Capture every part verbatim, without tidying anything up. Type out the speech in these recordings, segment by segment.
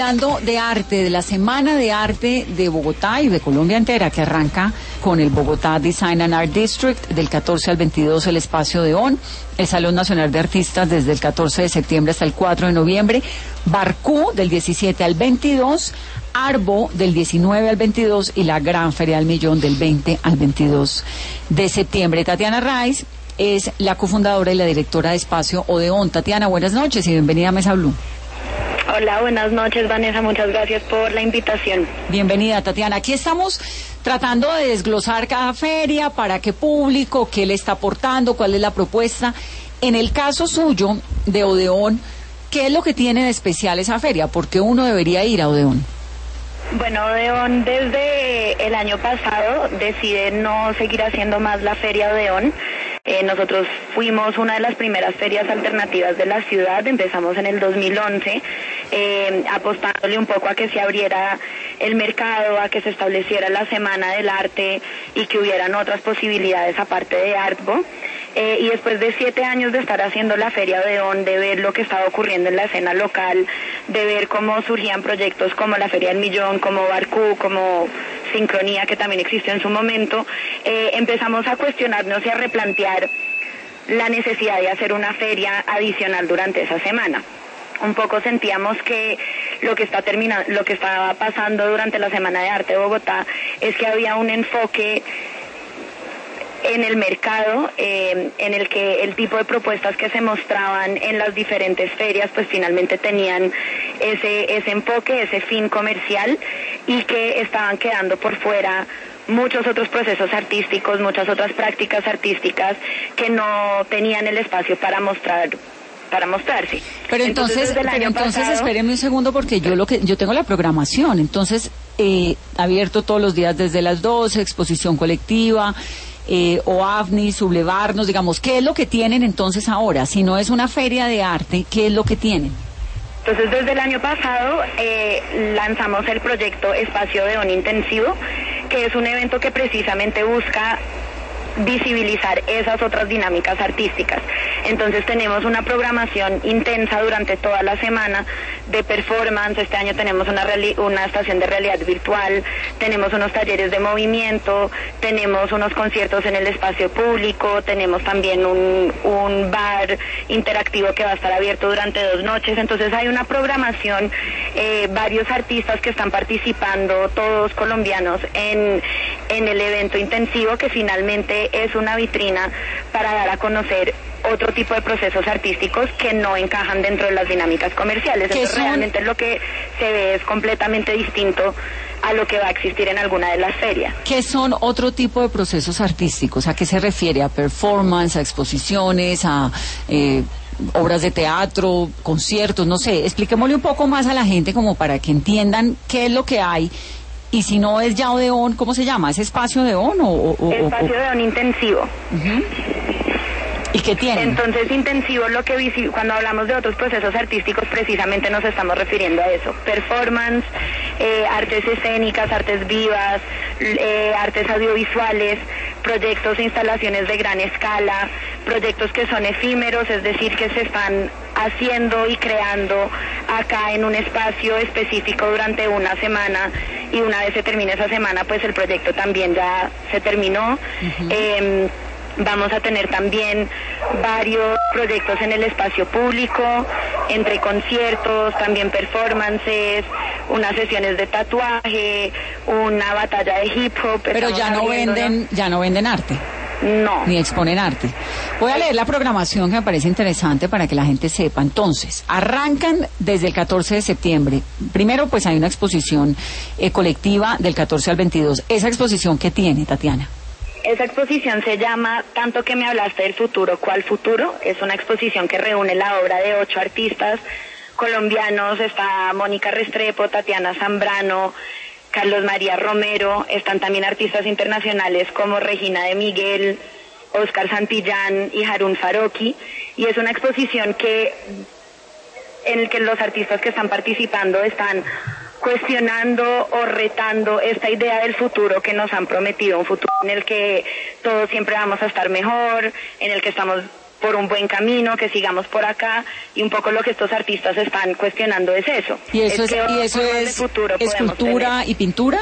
Hablando de arte, de la Semana de Arte de Bogotá y de Colombia entera, que arranca con el Bogotá Design and Art District del catorce al veintidós, el Espacio Deón, el Salón Nacional de Artistas desde el catorce de septiembre hasta el cuatro de noviembre, Barcú del diecisiete al veintidós, Arbo del diecinueve al veintidós y la Gran Feria del Millón del veinte al veintidós de septiembre. Tatiana Raiz es la cofundadora y la directora de Espacio Odeón. Tatiana, buenas noches y bienvenida a Mesa Blue. Hola, buenas noches, Vanessa, muchas gracias por la invitación. Bienvenida, Tatiana. Aquí estamos tratando de desglosar cada feria, para qué público, qué le está aportando, cuál es la propuesta. En el caso suyo de Odeón, ¿qué es lo que tiene de especial esa feria? ¿Por qué uno debería ir a Odeón? Bueno, Odeón desde el año pasado decide no seguir haciendo más la Feria Odeón. Eh, nosotros fuimos una de las primeras ferias alternativas de la ciudad, empezamos en el dos mil once, eh, apostándole un poco a que se abriera el mercado, a que se estableciera la Semana del Arte y que hubieran otras posibilidades aparte de Artbo. Eh, y después de siete años de estar haciendo la Feria Odeón, de ver lo que estaba ocurriendo en la escena local, de ver cómo surgían proyectos como la Feria del Millón, como Barcú, como Sincronía, que también existió en su momento, eh, empezamos a cuestionarnos y a replantear la necesidad de hacer una feria adicional durante esa semana. Un poco sentíamos que lo que está terminando, lo que estaba pasando durante la Semana de Arte de Bogotá es que había un enfoque en el mercado, eh, en el que el tipo de propuestas que se mostraban en las diferentes ferias pues finalmente tenían ese, ese enfoque, ese fin comercial, y que estaban quedando por fuera muchos otros procesos artísticos, muchas otras prácticas artísticas que no tenían el espacio para mostrar para mostrarse. Pero entonces, entonces pero entonces pasado... espéreme un segundo, porque yo lo que yo tengo la programación, entonces eh, abierto todos los días desde las doce, exposición colectiva, eh, O A V N I, sublevarnos, digamos, ¿qué es lo que tienen entonces ahora? Si no es una feria de arte, ¿qué es lo que tienen? Entonces, desde el año pasado eh, lanzamos el proyecto Espacio Odeón Intensivo, que es un evento que precisamente busca visibilizar esas otras dinámicas artísticas. Entonces tenemos una programación intensa durante toda la semana de performance. Este año tenemos una, una estación de realidad virtual, tenemos unos talleres de movimiento, tenemos unos conciertos en el espacio público, tenemos también un, un bar interactivo que va a estar abierto durante dos noches. Entonces hay una programación, eh, varios artistas que están participando, todos colombianos, en, en el evento intensivo, que finalmente es una vitrina para dar a conocer otro tipo de procesos artísticos que no encajan dentro de las dinámicas comerciales. Entonces son... realmente lo que se ve es completamente distinto a lo que va a existir en alguna de las ferias. ¿Qué son otro tipo de procesos artísticos? ¿A qué se refiere? ¿A performance, a exposiciones, a eh, obras de teatro, conciertos? No sé, expliquémosle un poco más a la gente como para que entiendan qué es lo que hay. Y si no es ya Odeón, ¿cómo se llama? ¿Es Espacio Odeón o...? o Espacio Odeón Intensivo. Uh-huh. ¿Y qué tiene? Entonces, intensivo, lo que cuando hablamos de otros procesos artísticos, precisamente nos estamos refiriendo a eso. Performance, eh, artes escénicas, artes vivas, eh, artes audiovisuales, proyectos e instalaciones de gran escala, proyectos que son efímeros, es decir, que se están haciendo y creando acá en un espacio específico durante una semana, y una vez se termine esa semana, pues el proyecto también ya se terminó. Uh-huh. eh, Vamos a tener también varios proyectos en el espacio público, entre conciertos, también performances, unas sesiones de tatuaje, una batalla de hip hop. Pero ya no venden, ya no venden arte. No. Ni exponen arte. Voy a leer la programación, que me parece interesante para que la gente sepa. Entonces, arrancan desde el catorce de septiembre. Primero, pues hay una exposición eh, colectiva del catorce al veintidós. ¿Esa exposición qué tiene, Tatiana? Esa exposición se llama Tanto que me hablaste del futuro, ¿cuál futuro? Es una exposición que reúne la obra de ocho artistas colombianos. Está Mónica Restrepo, Tatiana Zambrano, Carlos María Romero. Están también artistas internacionales como Regina de Miguel, Oscar Santillán y Harun Farocki. Y es una exposición que en la que los artistas que están participando están cuestionando o retando esta idea del futuro que nos han prometido, un futuro en el que todos siempre vamos a estar mejor, en el que estamos por un buen camino, que sigamos por acá, y un poco lo que estos artistas están cuestionando es eso. ¿Y eso es, es, ¿y eso es escultura y pintura?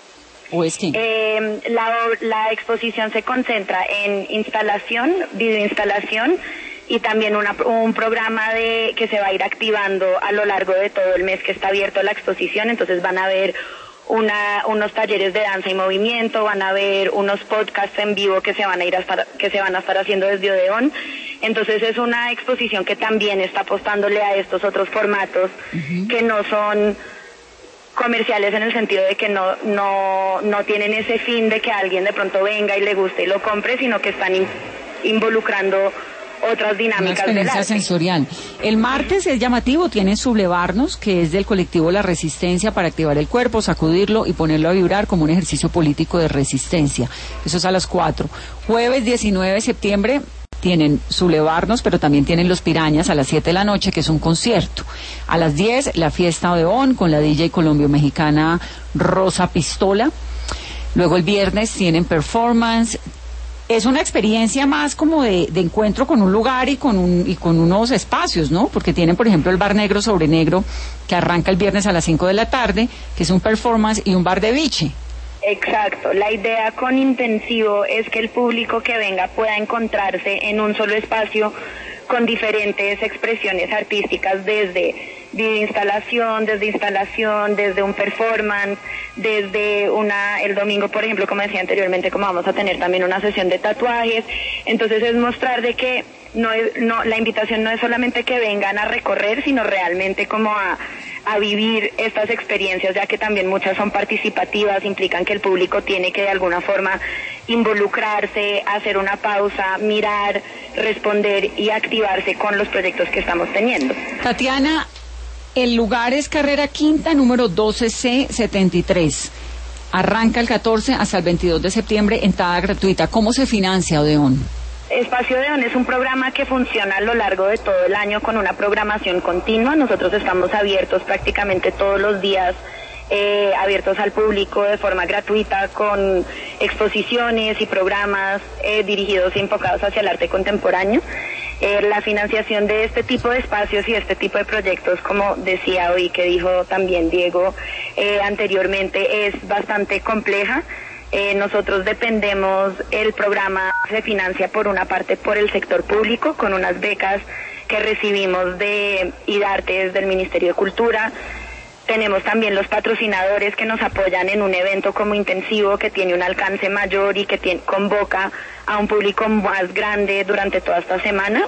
¿O es qué? Eh, la, la exposición se concentra en instalación, videoinstalación, y también una, un programa de que se va a ir activando a lo largo de todo el mes que está abierto la exposición. Entonces van a ver Una, unos talleres de danza y movimiento, van a haber unos podcasts en vivo que se van a ir a estar, que se van a estar haciendo desde Odeón. Entonces es una exposición que también está apostándole a estos otros formatos, uh-huh, que no son comerciales en el sentido de que no no no tienen ese fin de que alguien de pronto venga y le guste y lo compre, sino que están in, involucrando otras dinámicas. Una experiencia sensorial. El martes es llamativo, tienen Sublevarnos, que es del colectivo La Resistencia, para activar el cuerpo, sacudirlo y ponerlo a vibrar como un ejercicio político de resistencia. Eso es a las cuatro. Jueves diecinueve de septiembre tienen Sublevarnos, pero también tienen Los Pirañas a las siete de la noche, que es un concierto. A las diez, la fiesta Odeón con la D J colombio-mexicana Rosa Pistola. Luego el viernes tienen performance. Es una experiencia más como de, de encuentro con un lugar y con un y con unos espacios, ¿no? Porque tienen, por ejemplo, el bar Negro sobre Negro, que arranca el viernes a las cinco de la tarde, que es un performance, y un bar de biche. Exacto. La idea con Intensivo es que el público que venga pueda encontrarse en un solo espacio con diferentes expresiones artísticas, desde videoinstalación, desde instalación, desde un performance, desde una, el domingo, por ejemplo, como decía anteriormente, como vamos a tener también una sesión de tatuajes. Entonces es mostrar de que no es, no, la invitación no es solamente que vengan a recorrer, sino realmente como a, a vivir estas experiencias, ya que también muchas son participativas, implican que el público tiene que de alguna forma involucrarse, hacer una pausa, mirar, responder y activarse con los proyectos que estamos teniendo. Tatiana, el lugar es Carrera Quinta, número doce C setenta y tres. Arranca el catorce hasta el veintidós de septiembre, entrada gratuita. ¿Cómo se financia Odeón? Espacio Odeón es un programa que funciona a lo largo de todo el año con una programación continua. Nosotros estamos abiertos prácticamente todos los días, eh, abiertos al público de forma gratuita, con exposiciones y programas eh, dirigidos y enfocados hacia el arte contemporáneo. Eh, la financiación de este tipo de espacios y este tipo de proyectos, como decía hoy, que dijo también Diego eh, anteriormente, es bastante compleja. Eh, nosotros dependemos, el programa se financia por una parte por el sector público, con unas becas que recibimos de IDARTES, del Ministerio de Cultura. Tenemos también los patrocinadores que nos apoyan en un evento como Intensivo, que tiene un alcance mayor y que tiene, convoca a un público más grande durante toda esta semana.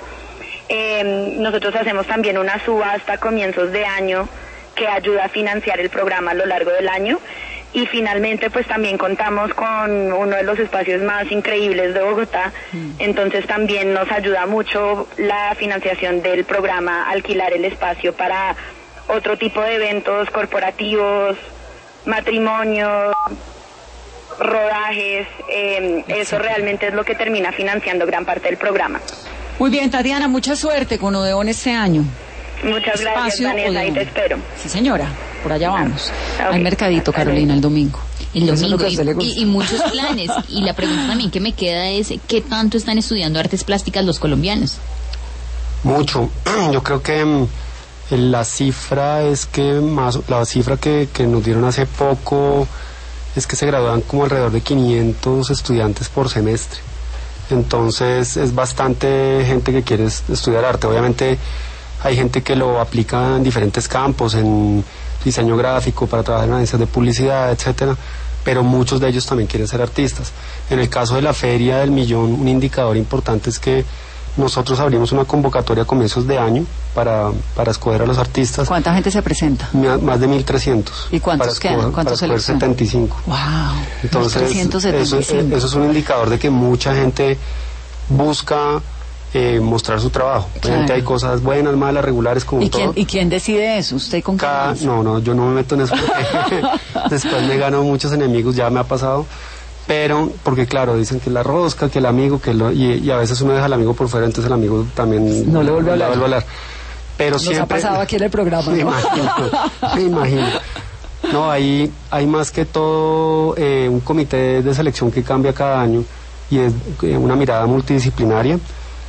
Eh, nosotros hacemos también una subasta a comienzos de año que ayuda a financiar el programa a lo largo del año. Y finalmente pues también contamos con uno de los espacios más increíbles de Bogotá, mm. entonces también nos ayuda mucho la financiación del programa, alquilar el espacio para otro tipo de eventos corporativos, matrimonios, rodajes, eh, eso realmente es lo que termina financiando gran parte del programa. Muy bien, Tatiana, mucha suerte con Odeón este año. Muchas Espacio gracias, Vanessa, Odeón. Y te espero. Sí, señora, por allá vamos. Okay. Hay mercadito, Carolina, el domingo. El domingo, y, y, y muchos planes. Y la pregunta también que me queda es, ¿qué tanto están estudiando artes plásticas los colombianos? Mucho. Yo creo que la cifra es que más la cifra que, que nos dieron hace poco es que se gradúan como alrededor de quinientos estudiantes por semestre. Entonces es bastante gente que quiere estudiar arte. Obviamente hay gente que lo aplica en diferentes campos, en diseño gráfico, para trabajar en agencias de publicidad, etcétera, pero muchos de ellos también quieren ser artistas. En el caso de la Feria del Millón, un indicador importante es que nosotros abrimos una convocatoria a comienzos de año para, para escoger a los artistas. ¿Cuánta gente se presenta? Más de mil trescientos. ¿Y cuántos quedan? ¿Cuántos para escoger setenta y cinco. ¡Wow! Entonces, trescientos setenta y cinco. Eso, eso es un indicador de que mucha gente busca eh, mostrar su trabajo. Claro. Obviamente hay cosas buenas, malas, regulares, como ¿Y todo. Quién, ¿Y quién decide eso? ¿Usted con Cada, quién? No, no, yo no me meto en eso porque después me gano muchos enemigos, ya me ha pasado. Pero, porque claro, dicen que la rosca, que el amigo, que lo, y, y a veces uno deja al amigo por fuera, entonces el amigo también no le vuelve a hablar. Vuelve a hablar. Pero Nos siempre, ha pasado aquí en el programa. Me ¿no? imagino, me imagino. No, ahí hay más que todo eh, un comité de selección que cambia cada año y es eh, una mirada multidisciplinaria.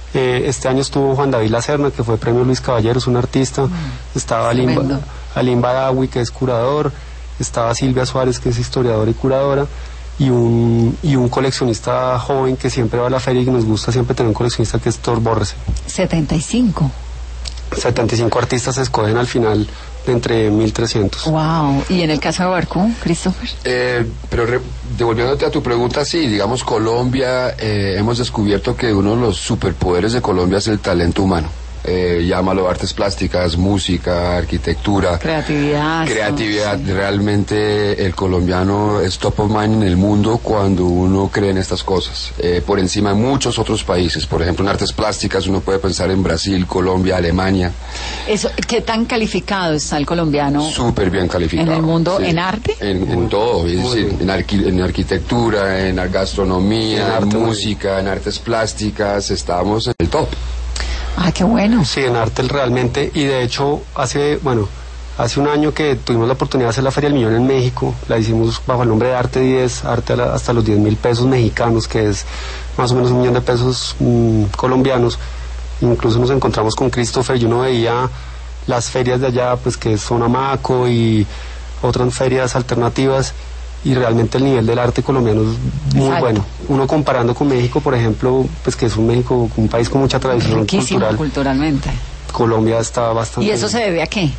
Eh, este año estuvo Juan David Lacerna, que fue premio Luis Caballero, es un artista. Mm, estaba Alim, Alim Badawi, que es curador. Estaba Silvia Suárez, que es historiadora y curadora. Y un, y un coleccionista joven que siempre va a la feria y que nos gusta siempre tener un coleccionista, que es Thor Borresen. setenta y cinco. setenta y cinco artistas se escogen al final de entre mil trescientos. Wow. ¿Y en el caso de Barcú, Christopher? Eh, pero re, devolviéndote a tu pregunta, sí, digamos Colombia, eh, hemos descubierto que uno de los superpoderes de Colombia es el talento humano. Eh, llámalo artes plásticas, música, arquitectura, creatividad. Creatividad. Sí. Realmente el colombiano es top of mind en el mundo cuando uno cree en estas cosas. Eh, por encima de muchos otros países. Por ejemplo, en artes plásticas uno puede pensar en Brasil, Colombia, Alemania. Eso, ¿qué tan calificado está el colombiano? Súper bien calificado. ¿En el mundo? Sí. ¿En arte? En, en todo, es decir, en, arqui, en arquitectura, en gastronomía, en, arte, en música, en artes plásticas, estamos en el top. Ah, qué bueno. Sí, en arte realmente, y de hecho hace, bueno, hace un año que tuvimos la oportunidad de hacer la Feria del Millón en México, la hicimos bajo el nombre de Arte diez, arte la, hasta los diez mil pesos mexicanos, que es más o menos un millón de pesos mmm, colombianos. Incluso nos encontramos con Christopher y uno veía las ferias de allá, pues que es Sonamaco y otras ferias alternativas, y realmente el nivel del arte colombiano es muy Exacto. bueno. Uno comparando con México, por ejemplo, pues que es un México, un país con mucha tradición Riquísimo cultural. culturalmente. Colombia está bastante... ¿Y eso se debe a qué?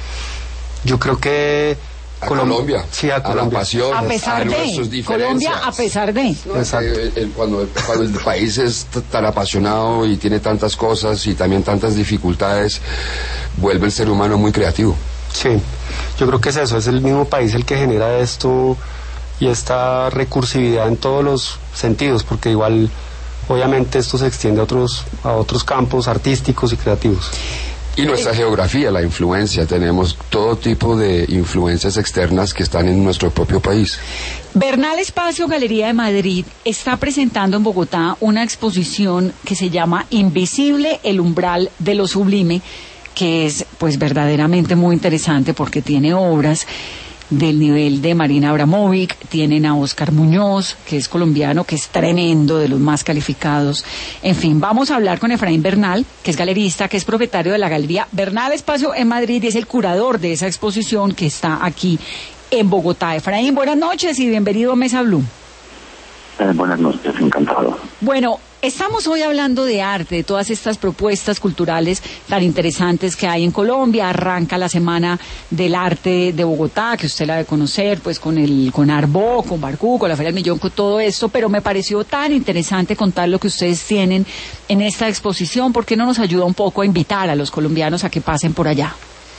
Yo creo que... A Colom Colombia, sí, a, Colombia. a la pasión, a pesar a de nuestras diferencias. Colombia a pesar de. No, Exacto. El, el, cuando, el, cuando el país es tan apasionado y tiene tantas cosas y también tantas dificultades, vuelve el ser humano muy creativo. Sí, yo creo que es eso, es el mismo país el que genera esto y esta recursividad en todos los sentidos, porque igual obviamente esto se extiende a otros, a otros campos artísticos y creativos. Y nuestra geografía, la influencia, tenemos todo tipo de influencias externas que están en nuestro propio país. Bernal Espacio Galería de Madrid está presentando en Bogotá una exposición que se llama Invisible, el umbral de lo sublime, que es pues verdaderamente muy interesante porque tiene obras del nivel de Marina Abramovic, tienen a Oscar Muñoz, que es colombiano, que es tremendo, de los más calificados. En fin, vamos a hablar con Efraín Bernal, que es galerista, que es propietario de la Galería Bernal Espacio en Madrid y es el curador de esa exposición que está aquí en Bogotá. Efraín, buenas noches y bienvenido a Mesa Blue. Eh, buenas noches, encantado. Bueno, estamos hoy hablando de arte, de todas estas propuestas culturales tan interesantes que hay en Colombia. Arranca la Semana del Arte de Bogotá, que usted la debe conocer, pues con el con Arbó, con Barcú, con la Feria del Millón, con todo esto, pero me pareció tan interesante contar lo que ustedes tienen en esta exposición. ¿Por qué no nos ayuda un poco a invitar a los colombianos a que pasen por allá?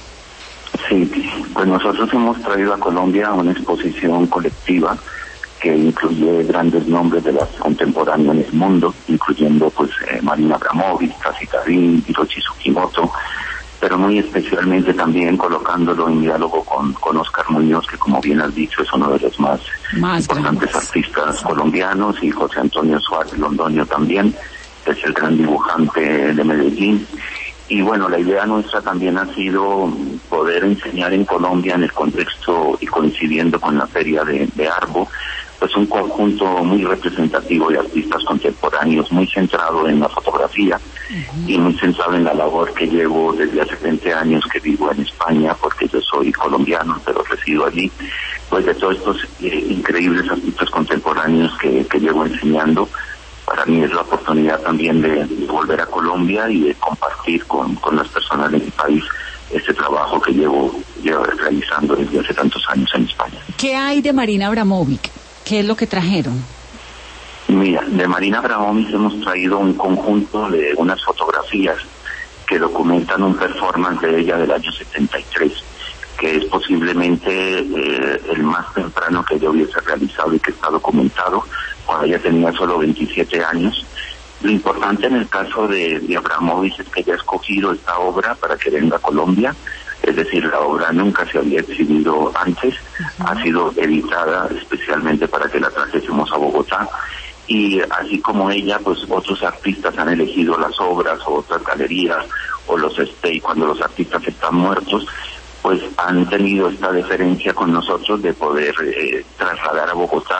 Sí, pues nosotros hemos traído a Colombia una exposición colectiva que incluye grandes nombres de las contemporáneas en el mundo, incluyendo pues eh, Marina Abramovic, Kazi Karim, Hiroshi Tsukimoto, pero muy especialmente también colocándolo en diálogo con, con Oscar Muñoz, que como bien has dicho es uno de los más, más importantes grandes artistas colombianos, y José Antonio Suárez Londoño también, que es el gran dibujante de Medellín. Y bueno, la idea nuestra también ha sido poder enseñar en Colombia, en el contexto y coincidiendo con la feria de, de Arbo, pues un conjunto muy representativo de artistas contemporáneos, muy centrado en la fotografía uh-huh. y muy centrado en la labor que llevo desde hace veinte años que vivo en España, porque yo soy colombiano, pero resido allí, pues de todos estos eh, increíbles artistas contemporáneos que, que llevo enseñando. Para mí es la oportunidad también de, de volver a Colombia y de compartir con, con las personas de mi país este trabajo que llevo, llevo realizando desde hace tantos años en España. ¿Qué hay de Marina Abramovic? ¿Qué es lo que trajeron? Mira, de Marina Abramovic hemos traído un conjunto de unas fotografías que documentan un performance de ella del año setenta y tres, que es posiblemente eh, el más temprano que yo hubiese realizado y que está documentado, cuando ella tenía solo veintisiete años. Lo importante en el caso de, de Abramovic es que ella ha escogido esta obra para que venga a Colombia, es decir, la obra nunca se había exhibido antes, uh-huh. ha sido editada especialmente para que la trajésemos a Bogotá, y así como ella, pues otros artistas han elegido las obras, o otras galerías, o los stay cuando los artistas están muertos, pues han tenido esta deferencia con nosotros de poder eh, trasladar a Bogotá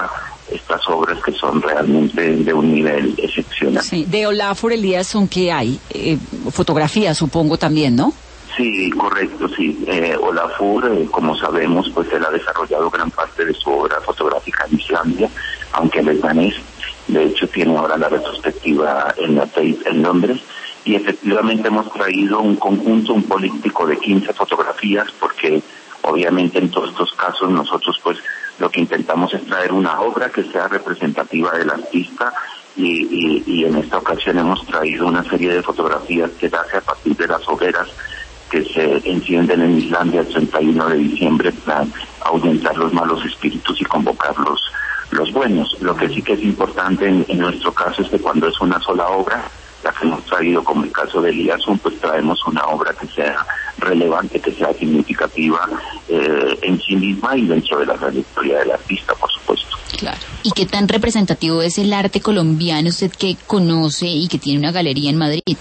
estas obras que son realmente de un nivel excepcional. Sí. De Olafur Eliasson, ¿qué hay? Eh, fotografías, supongo, también, ¿no? Sí, correcto, sí. Eh, Olafur, eh, como sabemos, pues él ha desarrollado gran parte de su obra fotográfica en Islandia, aunque él es danés. De hecho, tiene ahora la retrospectiva en la Tate en Londres. Y efectivamente hemos traído un conjunto, un políptico de quince fotografías, porque obviamente en todos estos casos nosotros pues lo que intentamos es traer una obra que sea representativa del artista y, y, y en esta ocasión hemos traído una serie de fotografías que nace a partir de las hogueras que se encienden en Islandia el treinta y uno de diciembre para ahuyentar los malos espíritus y convocar los, los buenos. Lo que sí que es importante en, en nuestro caso es que cuando es una sola obra, la que hemos traído como el caso de Eliasson, pues traemos una obra que sea relevante, que sea significativa eh, en sí misma y dentro de la trayectoria del artista, por supuesto. Claro. ¿Y qué tan representativo es el arte colombiano, usted que conoce y que tiene una galería en Madrid?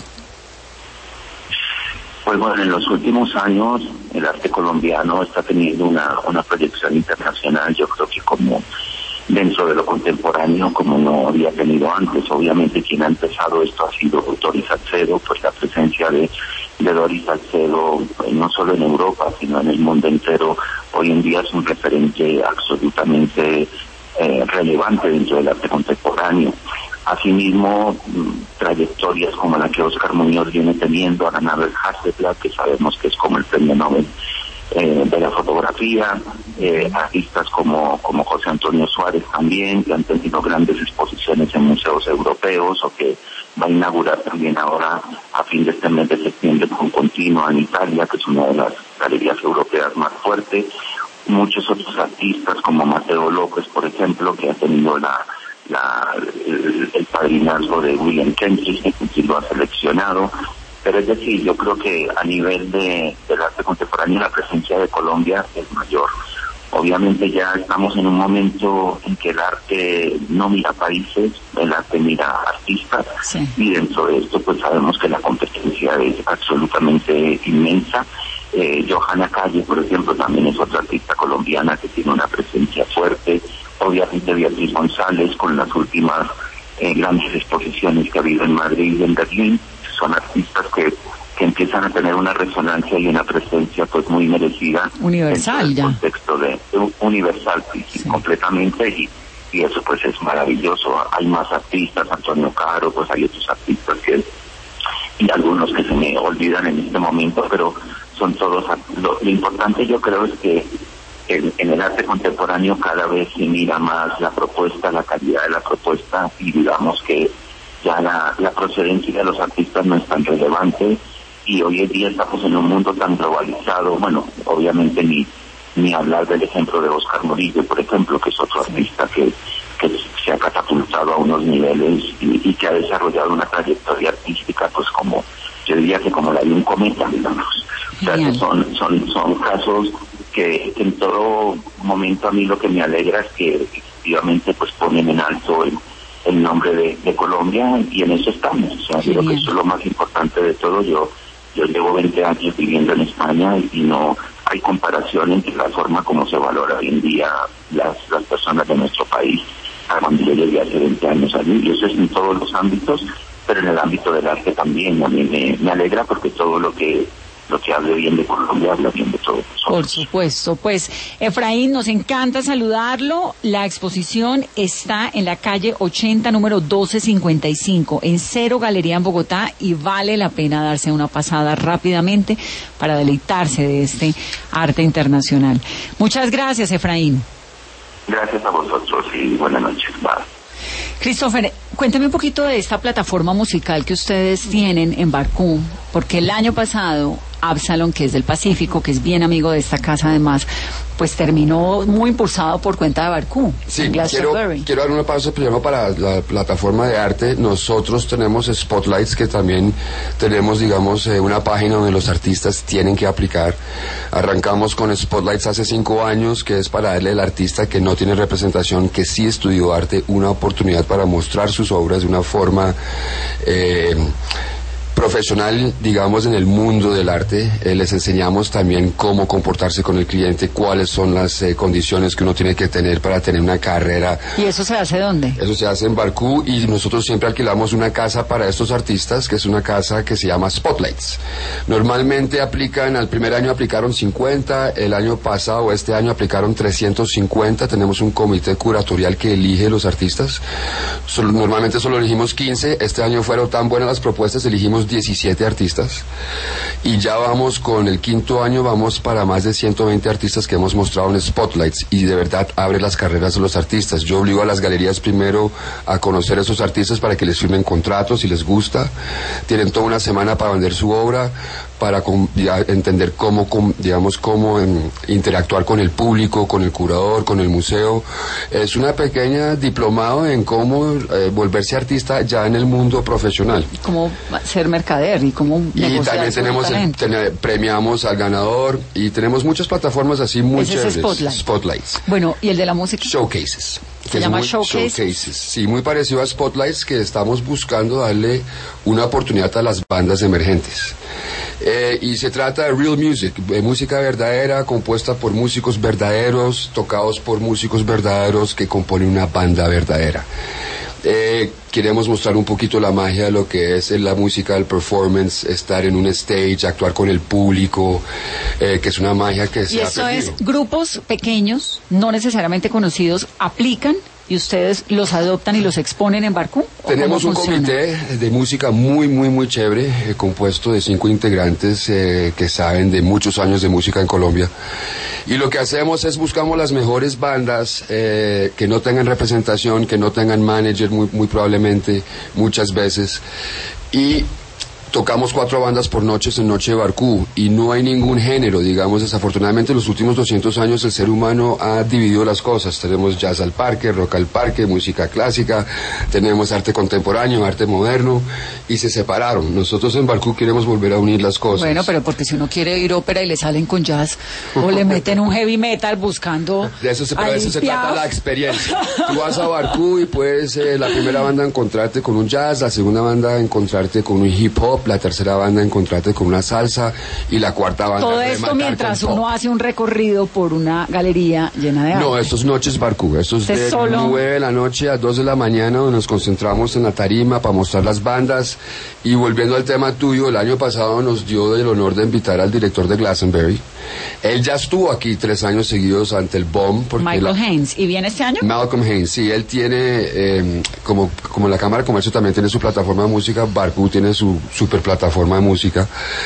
Pues bueno, en los últimos años el arte colombiano está teniendo una, una proyección internacional, yo creo que como dentro de lo contemporáneo como no había tenido antes. Obviamente quien ha empezado esto ha sido Doris Salcedo, pues la presencia de, de Doris Salcedo eh, no solo en Europa sino en el mundo entero hoy en día es un referente absolutamente eh, relevante dentro del arte contemporáneo. Asimismo, trayectorias como la que Oscar Muñoz viene teniendo, a ganar el Hasselblad, que sabemos que es como el premio Nobel Eh, de la fotografía, eh, artistas como, como José Antonio Suárez también, que han tenido grandes exposiciones en museos europeos o que va a inaugurar también ahora a fin de este mes de septiembre con Continua en Italia, que es una de las galerías europeas más fuertes. Muchos otros artistas como Mateo López, por ejemplo, que ha tenido la, la el, el padrinazgo de William Kentridge, que lo ha seleccionado. Pero es decir, yo creo que a nivel de del arte contemporáneo la presencia de Colombia es mayor. Obviamente ya estamos en un momento en que el arte no mira países, el arte mira artistas, sí. Y dentro de esto pues sabemos que la competencia es absolutamente inmensa. Eh, Johanna Calle, por ejemplo, también es otra artista colombiana que tiene una presencia fuerte. Obviamente Beatriz González con las últimas eh, grandes exposiciones que ha habido en Madrid y en Berlín. Son artistas que, que empiezan a tener una resonancia y una presencia pues muy merecida. Universal ya. En el contexto de, de universal, sí, sí. completamente, y, y eso pues es maravilloso. Hay más artistas, Antonio Caro, pues hay otros artistas que, y algunos que se me olvidan en este momento, pero son todos, lo, lo importante yo creo es que en, en el arte contemporáneo cada vez se mira más la propuesta, la calidad de la propuesta, y digamos que ya la, la procedencia de los artistas no es tan relevante, y hoy en día estamos en un mundo tan globalizado. Bueno, obviamente ni ni hablar del ejemplo de Oscar Murillo, por ejemplo, que es otro sí. artista que, que se ha catapultado a unos niveles y, y que ha desarrollado una trayectoria artística pues como, yo diría que como la de un cometa, digamos. O sea, que son, son, son casos que, que en todo momento a mí lo que me alegra es que efectivamente pues ponen en alto el el nombre de, de Colombia, y en eso estamos. O sea, creo que eso es lo más importante de todo. Yo yo llevo veinte años viviendo en España y, y no hay comparación entre la forma como se valora hoy en día las, las personas de nuestro país a cuando yo llegué hace veinte años allí. Y eso es en todos los ámbitos, pero en el ámbito del arte también. A mí me, me alegra porque todo lo que lo que hable bien de Colombia habla bien de todos nosotros. Por supuesto. Pues, Efraín, nos encanta saludarlo. La exposición está en la calle ochenta, número doce cincuenta y cinco, en Cero Galería en Bogotá, y vale la pena darse una pasada rápidamente para deleitarse de este arte internacional. Muchas gracias, Efraín. Gracias a vosotros y buenas noches. Bye. Christopher, cuéntame un poquito de esta plataforma musical que ustedes tienen en Barcú, porque el año pasado Absalom, que es del Pacífico, que es bien amigo de esta casa además, pues terminó muy impulsado por cuenta de Barcú. Sí, quiero, quiero dar una pausa primero para la plataforma de arte. Nosotros tenemos Spotlights, que también tenemos, digamos, eh, una página donde los artistas tienen que aplicar. Arrancamos con Spotlights hace cinco años, que es para darle al artista que no tiene representación, que sí estudió arte, una oportunidad para mostrar sus obras de una forma eh, profesional, digamos, en el mundo del arte. Eh, les enseñamos también cómo comportarse con el cliente, cuáles son las eh, condiciones que uno tiene que tener para tener una carrera. ¿Y eso se hace dónde? Eso se hace en Barcoo, y nosotros siempre alquilamos una casa para estos artistas, que es una casa que se llama Spotlights. Normalmente aplican, al primer año aplicaron cincuenta, el año pasado, este año aplicaron trescientos cincuenta. Tenemos un comité curatorial que elige los artistas. Solo, normalmente solo elegimos quince, este año fueron tan buenas las propuestas, elegimos diecisiete artistas, y ya vamos con el quinto año, vamos para más de ciento veinte artistas que hemos mostrado en Spotlights, y de verdad abre las carreras de los artistas. Yo obligo a las galerías primero a conocer a esos artistas para que les firmen contratos si les gusta. Tienen toda una semana para vender su obra, para con, ya, entender cómo, com, digamos, cómo en, interactuar con el público, con el curador, con el museo. Es una pequeña diplomado en cómo eh, volverse artista ya en el mundo profesional. Cómo ser mercader y cómo negociar. Y también tenemos el, ten, premiamos al ganador, y tenemos muchas plataformas así muy Ese chéveres. Es Spotlight. Spotlights. Bueno, ¿y el de la música? Showcases. ¿Se llama muy, Showcases? Showcases? Sí, muy parecido a Spotlights, que estamos buscando darle una oportunidad a las bandas emergentes. Eh, y se trata de real music, de música verdadera, compuesta por músicos verdaderos, tocados por músicos verdaderos, que componen una banda verdadera. Eh, queremos mostrar un poquito la magia de lo que es la música, el performance, estar en un stage, actuar con el público, eh, que es una magia que se ha perdido. Y eso es, grupos pequeños, no necesariamente conocidos, aplican y ustedes los adoptan y los exponen en Barcoo. Tenemos un comité de música muy, muy, muy chévere, eh, compuesto de cinco integrantes eh, que saben de muchos años de música en Colombia. Y lo que hacemos es buscamos las mejores bandas eh, que no tengan representación, que no tengan manager muy, muy probablemente, muchas veces. Y tocamos cuatro bandas por noche en Noche de Barcoo, y no hay ningún género, digamos. Desafortunadamente en los últimos doscientos años el ser humano ha dividido las cosas. Tenemos jazz al parque, rock al parque, música clásica, tenemos arte contemporáneo, arte moderno, y se separaron. Nosotros en Barcoo queremos volver a unir las cosas. Bueno, pero porque si uno quiere oír ópera y le salen con jazz, o le meten un heavy metal buscando... De eso se, de eso se trata la experiencia. Tú vas a Barcoo y puedes, eh, la primera banda, encontrarte con un jazz, la segunda banda, encontrarte con un hip hop, la tercera banda, encontrarte con una salsa, y la cuarta banda, todo esto mientras uno hace un recorrido por una galería llena de arte. No, esto es Noches Barcoo, esto es de solo... nueve de la noche a dos de la mañana, donde nos concentramos en la tarima para mostrar las bandas. Y volviendo al tema tuyo, el año pasado nos dio el honor de invitar al director de Glastonbury. Él ya estuvo aquí tres años seguidos ante el B O M. Michael la... Haynes. ¿Y viene este año? Malcolm Haynes, sí. Él tiene, eh, como, como la Cámara de Comercio también tiene su plataforma de música, Barcoo tiene su super plataforma de música.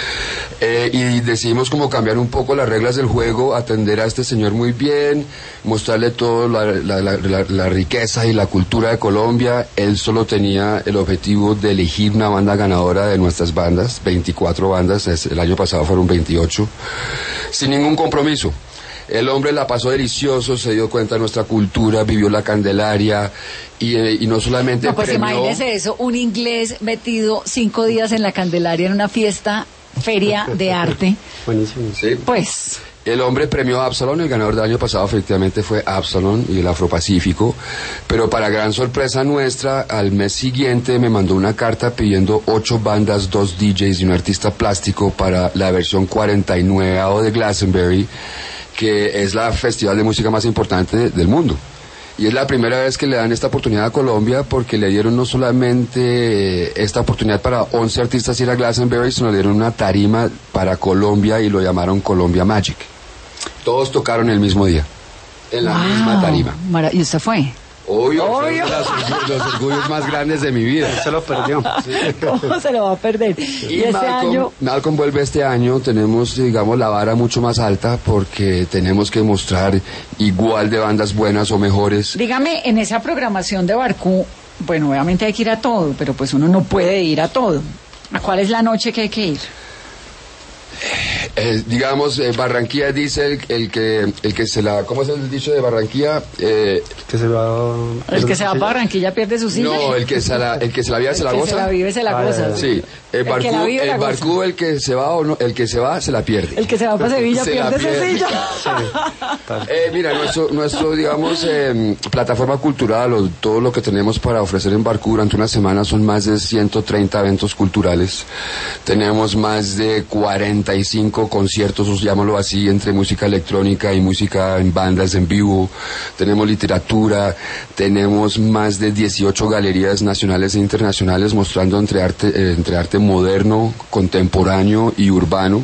Eh, y decidimos como cambiar un poco las reglas del juego, atender a este señor muy bien, mostrarle toda la, la, la, la, la riqueza y la cultura de Colombia. Él solo tenía el objetivo de elegir una banda ganadora de nuestras bandas, veinticuatro bandas, el año pasado fueron veintiocho, sin ningún compromiso. El hombre la pasó delicioso, se dio cuenta de nuestra cultura, vivió la Candelaria, y, eh, y no solamente no, pues premió... imagínese eso, un inglés metido cinco días en la Candelaria en una fiesta, feria de arte. Buenísimo. Sí. Pues... El hombre premió a Absalón, el ganador del año pasado efectivamente fue Absalón y el Afropacífico, pero para gran sorpresa nuestra, al mes siguiente me mandó una carta pidiendo ocho bandas, dos D Js y un artista plástico para la versión cuarenta y nueve de Glastonbury, que es la festival de música más importante del mundo. Y es la primera vez que le dan esta oportunidad a Colombia, porque le dieron no solamente esta oportunidad para once artistas ir a Glastonbury, sino le dieron una tarima para Colombia y lo llamaron Colombia Magic. Todos tocaron el mismo día, en la wow. misma tarima. ¿Y usted fue? Obvio, Obvio. Fue de los, los orgullos más grandes de mi vida. Se lo perdió. Sí. ¿Cómo se lo va a perder? Y, y este Malcolm, año... Malcolm vuelve este año, tenemos, digamos, la vara mucho más alta, porque tenemos que mostrar igual de bandas buenas o mejores. Dígame, en esa programación de Barcoo, bueno, obviamente hay que ir a todo, pero pues uno no puede ir a todo. ¿A cuál es la noche que hay que ir? Eh, digamos, eh, Barranquilla dice el, el que el que se la, ¿cómo es el dicho de Barranquilla? Eh, que se va, el que se va a Barranquilla pierde su silla. No, el que se la, el que se la vive se la goza. goza. Se la vive se la goza. Sí, El Barcú, el, el, Barcú el que se va o no, el que se va se la pierde. El que se va para Sevilla pierde esa silla. Sí. eh, mira, nuestro, nuestro digamos, eh, plataforma cultural o todo lo que tenemos para ofrecer en Barcú durante una semana son más de ciento treinta eventos culturales. Tenemos más de cuarenta y cinco conciertos, llamémoslo así, entre música electrónica y música en bandas en vivo. Tenemos literatura, tenemos más de dieciocho galerías nacionales e internacionales mostrando entre arte, eh, entre arte moderno, contemporáneo y urbano.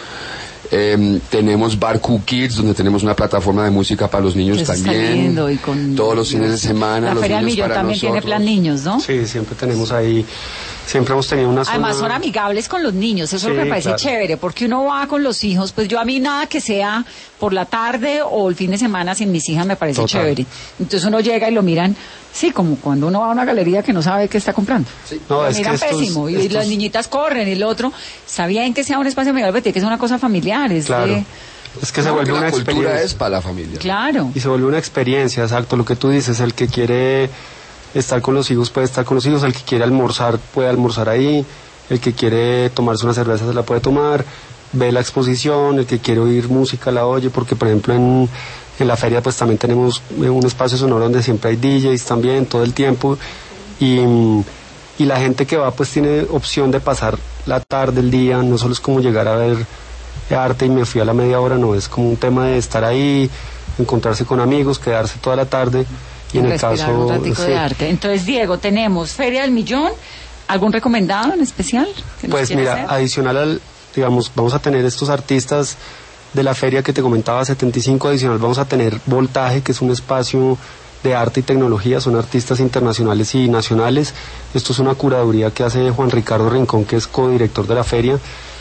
Eh, tenemos Barcú Kids, donde tenemos una plataforma de música para los niños. Eso también. Y con todos los fines de semana. La los Feria del Millón también nosotros. Tiene plan niños, ¿no? Sí, siempre tenemos ahí. Siempre hemos tenido una zona... Además son amigables con los niños, eso sí, es lo que me parece claro. Chévere, porque uno va con los hijos, pues yo a mí nada que sea por la tarde o el fin de semana sin mis hijas me parece Total. Chévere. Entonces uno llega y lo miran, sí, como cuando uno va a una galería que no sabe qué está comprando. Sí. No, lo es miran que estos, pésimo, estos... y las niñitas corren, y el otro, está bien que sea un espacio amigable, pero tiene que ser una cosa familiar, es claro. de... Es que se vuelve una experiencia. La cultura es para la familia. Claro. Y se vuelve una experiencia, exacto, lo que tú dices, el que quiere... estar con los hijos puede estar con los hijos, el que quiere almorzar puede almorzar ahí, el que quiere tomarse una cerveza se la puede tomar, ve la exposición, el que quiere oír música la oye, porque por ejemplo en, en la feria pues también tenemos un espacio sonoro donde siempre hay D Js también, todo el tiempo, y, y la gente que va pues tiene opción de pasar la tarde, el día, no solo es como llegar a ver arte y me fui a la media hora, no, es como un tema de estar ahí, encontrarse con amigos, quedarse toda la tarde. Y en el caso un ratico sí. de arte. Entonces, Diego, tenemos Feria del Millón, ¿algún recomendado en especial? Que nos pues mira, hacer? Adicional al, digamos, vamos a tener estos artistas de la feria que te comentaba, setenta y cinco, adicional vamos a tener Voltaje, que es un espacio de arte y tecnología, son artistas internacionales y nacionales. Esto es una curaduría que hace Juan Ricardo Rincón, que es codirector de la feria,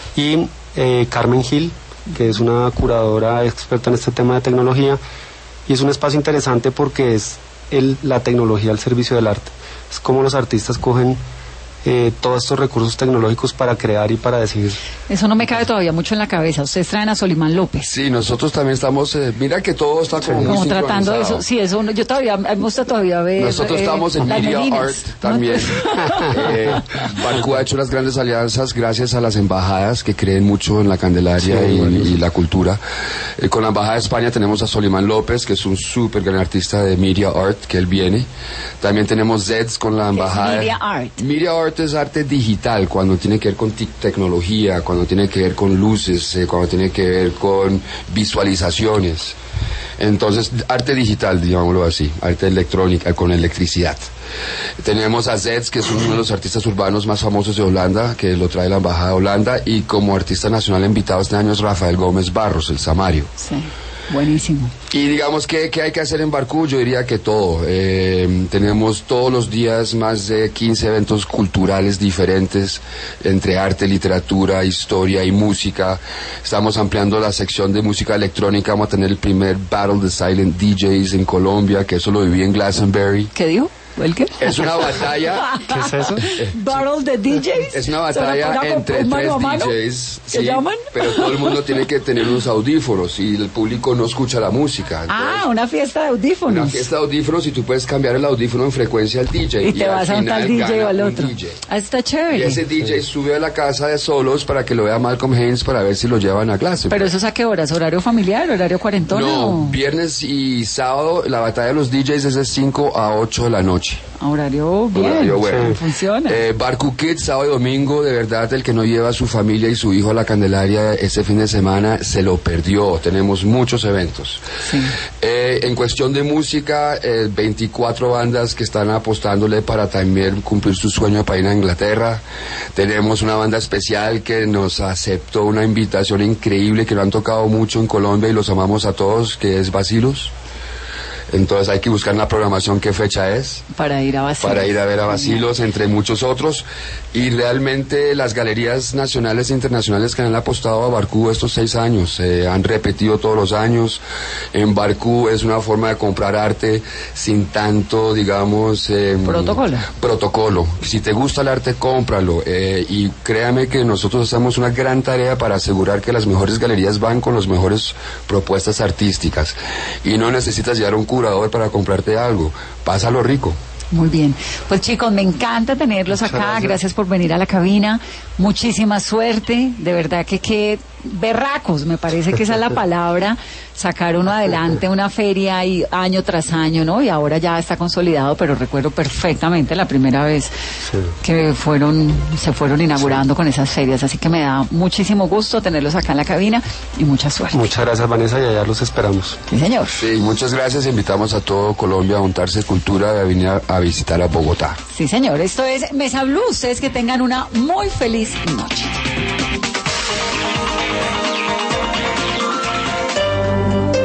y eh, Carmen Gil, que es una curadora experta en este tema de tecnología, y es un espacio interesante porque es el, la tecnología al servicio del arte. Es como los artistas cogen eh, todos estos recursos tecnológicos para crear y para decir... Eso no me cabe todavía mucho en la cabeza. Ustedes traen a Solimán López. Sí, nosotros también estamos... Eh, mira que todo está como sí. muy Como tratando de eso. Sí, eso yo todavía... Me gusta todavía ver... Nosotros eh, estamos en Media Medinas. Art también. eh, Barcú ha hecho unas grandes alianzas gracias a las embajadas que creen mucho en la Candelaria sí, y, bueno, y la cultura. Eh, con la Embajada de España tenemos a Solimán López, que es un súper gran artista de Media Art, que él viene. También tenemos Zeds con la Embajada... Media Art. Media Art es arte digital, cuando tiene que ver con tecnología, cuando tiene que ver con luces, eh, cuando tiene que ver con visualizaciones. Entonces, arte digital, digámoslo así, arte electrónica, con electricidad. Tenemos a Zeds, que es uno de los artistas urbanos más famosos de Holanda, que lo trae la Embajada de Holanda, y como artista nacional invitado este año es Rafael Gómez Barros, el Samario. Sí. Buenísimo. Y digamos, ¿qué, qué hay que hacer en Barcú? Yo diría que todo. Eh, tenemos todos los días más de quince eventos culturales diferentes, entre arte, literatura, historia y música. Estamos ampliando la sección de música electrónica. Vamos a tener el primer Battle de Silent D Js en Colombia, que eso lo viví en Glastonbury. ¿Qué dijo? ¿El qué? Es una batalla. ¿Qué es eso? Battle de D Js. Es una batalla entre tres D Js. ¿Qué sí, llaman? Pero todo el mundo tiene que tener unos audífonos y el público no escucha la música. Entonces, ah, una fiesta de audífonos. Una fiesta de audífonos y tú puedes cambiar el audífono en frecuencia al D J. Y, y te vas a un tal D J o al otro. D J. Ah, está chévere. Y ese D J sí. sube a la casa de solos para que lo vea Malcolm Haynes para ver si lo llevan a clase. ¿Pero eso es a qué horas? ¿Horario familiar? ¿Horario cuarentona? No, o... viernes y sábado la batalla de los D Js es de cinco a ocho de la noche. Horario bien, Horario bueno. Sí. Funciona. Eh, Barcú Kids, sábado y domingo, de verdad, el que no lleva a su familia y su hijo a la Candelaria este fin de semana se lo perdió. Tenemos muchos eventos. Sí. Eh, en cuestión de música, eh, veinticuatro bandas que están apostándole para también cumplir su sueño para ir a Inglaterra. Tenemos una banda especial que nos aceptó una invitación increíble, que lo han tocado mucho en Colombia y los amamos a todos, que es Bacilos. Entonces hay que buscar en la programación qué fecha es. Para ir a Bacilos. Para ir a ver a Bacilos, entre muchos otros. Y realmente las galerías nacionales e internacionales que han apostado a Barcú estos seis años, eh, han repetido todos los años. En Barcú es una forma de comprar arte sin tanto, digamos... Eh, protocolo. Protocolo. Si te gusta el arte, cómpralo. Eh, y créame que nosotros hacemos una gran tarea para asegurar que las mejores galerías van con las mejores propuestas artísticas. Y no necesitas llevar un curador para comprarte algo. Pásalo rico. Muy bien. Pues chicos, me encanta tenerlos Muchas acá. Gracias. gracias por venir a la cabina. Muchísima suerte. De verdad que qué berracos, me parece que esa es la palabra. Sacar uno adelante una feria y año tras año, ¿no? Y ahora ya está consolidado, pero recuerdo perfectamente la primera vez sí. que fueron, se fueron inaugurando sí. con esas ferias. Así que me da muchísimo gusto tenerlos acá en la cabina y mucha suerte. Muchas gracias, Vanessa, y allá los esperamos. Sí, señor. Sí, muchas gracias. Invitamos a todo Colombia a juntarse cultura y a venir a, a visitar a Bogotá. Sí, señor. Esto es Mesa Blue. Ustedes que tengan una muy feliz noche.